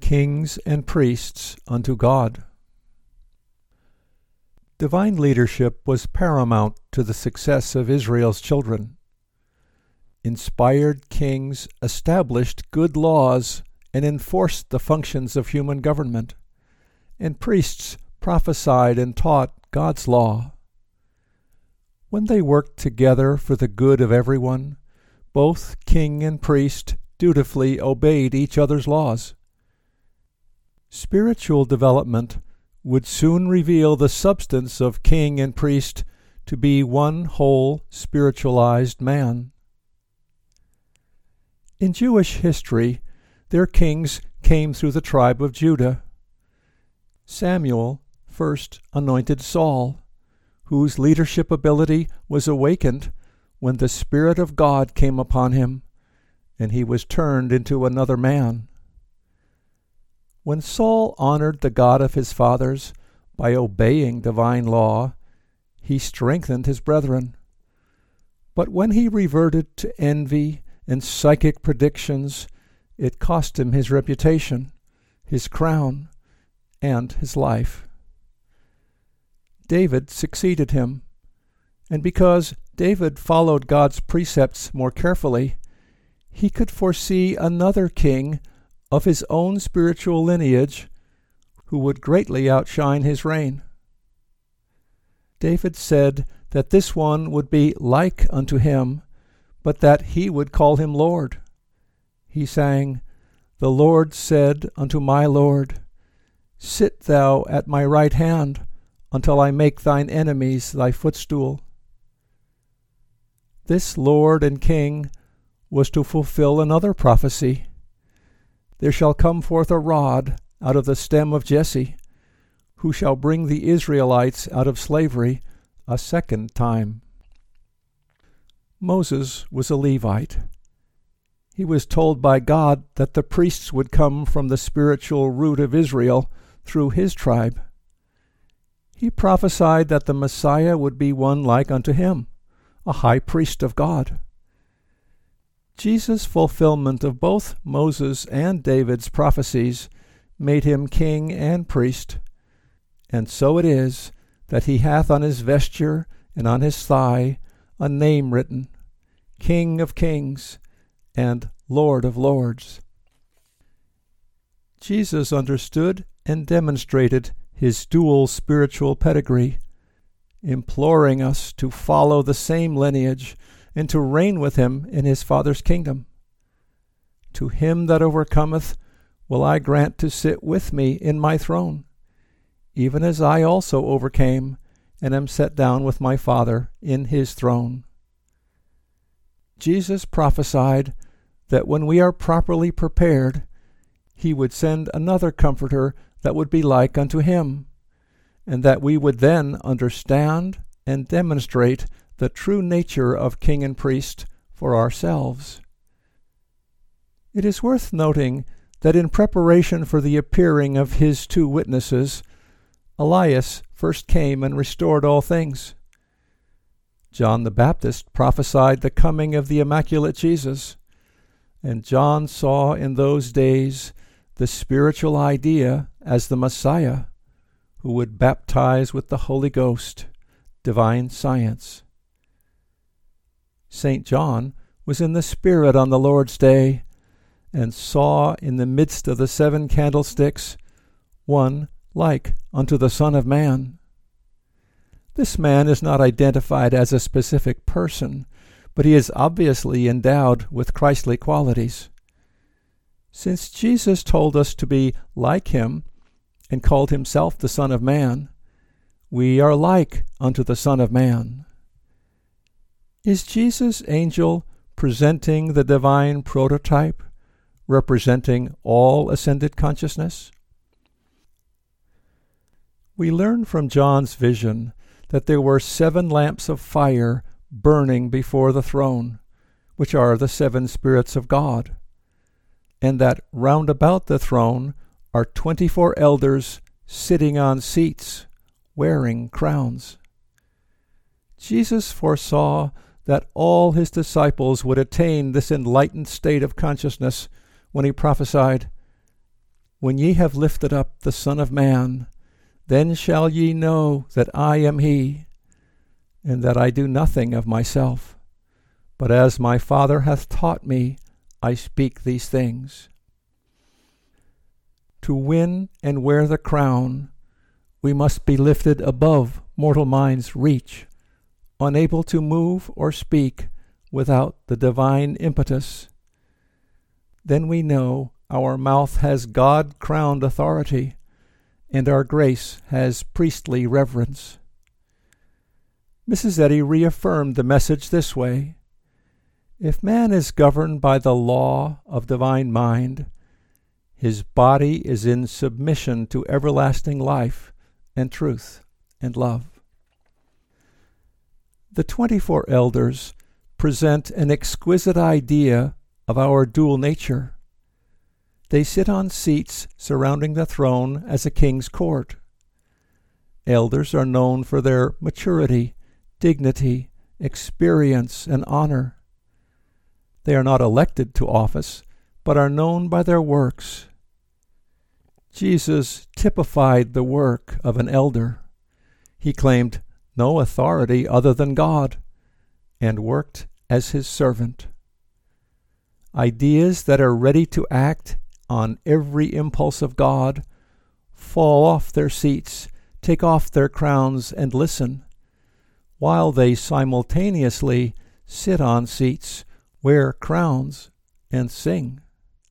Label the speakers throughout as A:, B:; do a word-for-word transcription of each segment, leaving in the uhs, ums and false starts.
A: Kings and priests unto God. Divine leadership was paramount to the success of Israel's children. Inspired kings established good laws and enforced the functions of human government, and priests prophesied and taught God's law. When they worked together for the good of everyone, both king and priest dutifully obeyed each other's laws. Spiritual development would soon reveal the substance of king and priest to be one whole spiritualized man. In Jewish history, their kings came through the tribe of Judah. Samuel first anointed Saul, whose leadership ability was awakened when the Spirit of God came upon him, and he was turned into another man. When Saul honored the God of his fathers by obeying divine law, he strengthened his brethren. But when he reverted to envy and psychic predictions, it cost him his reputation, his crown, and his life. David succeeded him, and because David followed God's precepts more carefully, he could foresee another king of his own spiritual lineage who would greatly outshine his reign. David said that this one would be like unto him, but that he would call him Lord. He sang, "The Lord said unto my Lord, Sit thou at my right hand, until I make thine enemies thy footstool." This Lord and King was to fulfill another prophecy. There shall come forth a rod out of the stem of Jesse, who shall bring the Israelites out of slavery a second time. Moses was a Levite. He was told by God that the priests would come from the spiritual root of Israel through his tribe. He prophesied that the Messiah would be one like unto him, a high priest of God. Jesus' fulfillment of both Moses and David's prophecies made him king and priest, and so it is that he hath on his vesture and on his thigh a name written, King of Kings and Lord of Lords. Jesus understood and demonstrated his dual spiritual pedigree, imploring us to follow the same lineage and to reign with him in his Father's kingdom. To him that overcometh will I grant to sit with me in my throne, even as I also overcame and am set down with my Father in his throne. Jesus prophesied that when we are properly prepared, he would send another Comforter that would be like unto him, and that we would then understand and demonstrate the true nature of king and priest for ourselves. It is worth noting that in preparation for the appearing of his two witnesses, Elias first came and restored all things. John the Baptist prophesied the coming of the Immaculate Jesus, and John saw in those days the spiritual idea as the Messiah, who would baptize with the Holy Ghost, divine science. Saint John was in the Spirit on the Lord's day, and saw in the midst of the seven candlesticks one like unto the Son of Man. This man is not identified as a specific person, but he is obviously endowed with Christly qualities. Since Jesus told us to be like him and called himself the Son of Man, we are like unto the Son of Man. Is Jesus' angel presenting the divine prototype, representing all ascended consciousness? We learn from John's vision that there were seven lamps of fire burning before the throne, which are the seven spirits of God, and that round about the throne are twenty-four elders sitting on seats, wearing crowns. Jesus foresaw that all his disciples would attain this enlightened state of consciousness when he prophesied, When ye have lifted up the Son of Man, then shall ye know that I am he, and that I do nothing of myself, but as my Father hath taught me, I speak these things. To win and wear the crown, we must be lifted above mortal mind's reach, unable to move or speak without the divine impetus. Then we know our mouth has God-crowned authority, and our grace has priestly reverence. Missus Eddy reaffirmed the message this way: if man is governed by the law of divine mind, his body is in submission to everlasting life and truth and love. The twenty-four elders present an exquisite idea of our dual nature. They sit on seats surrounding the throne as a king's court. Elders are known for their maturity, dignity, experience, and honor. They are not elected to office, but are known by their works. Jesus typified the work of an elder. He claimed no authority other than God, and worked as his servant. Ideas that are ready to act on every impulse of God fall off their seats, take off their crowns, and listen, while they simultaneously sit on seats, wear crowns, and sing.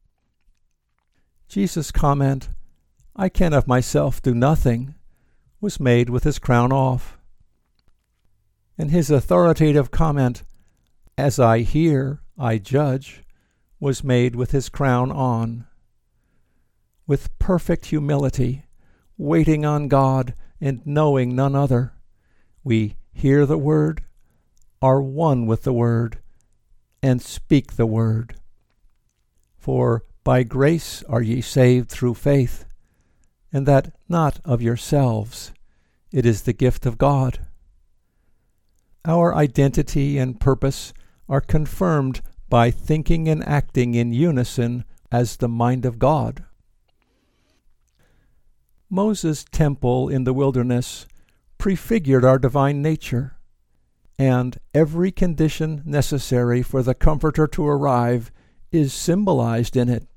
A: Jesus' comment, "I can of myself do nothing," was made with his crown off. And his authoritative comment, "As I hear, I judge," was made with his crown on. With perfect humility, waiting on God and knowing none other, we hear the word, are one with the word, and speak the word. For by grace are ye saved through faith, and that not of yourselves, it is the gift of God. Our identity and purpose are confirmed by thinking and acting in unison as the mind of God. Moses' temple in the wilderness prefigured our divine nature, and every condition necessary for the Comforter to arrive is symbolized in it.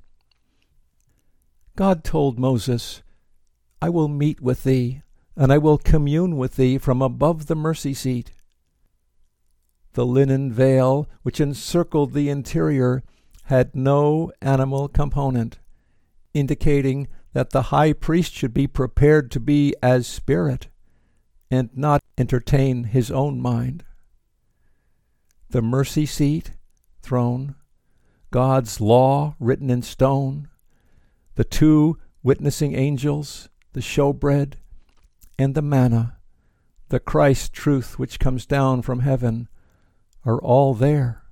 A: God told Moses, "I will meet with thee, and I will commune with thee from above the mercy seat." The linen veil which encircled the interior had no animal component, indicating that the high priest should be prepared to be as spirit, and not entertain his own mind. The mercy seat, throne, God's law written in stone, the two witnessing angels, the showbread, and the manna, the Christ truth which comes down from heaven, are all there.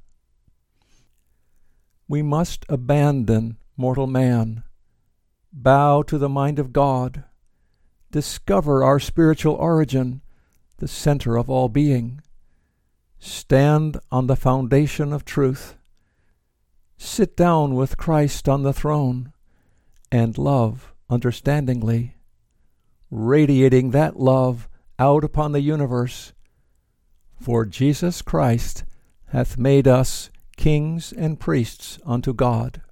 A: We must abandon mortal man, bow to the mind of God, discover our spiritual origin, the center of all being, stand on the foundation of truth, sit down with Christ on the throne, and love understandingly, radiating that love out upon the universe. For Jesus Christ hath made us kings and priests unto God.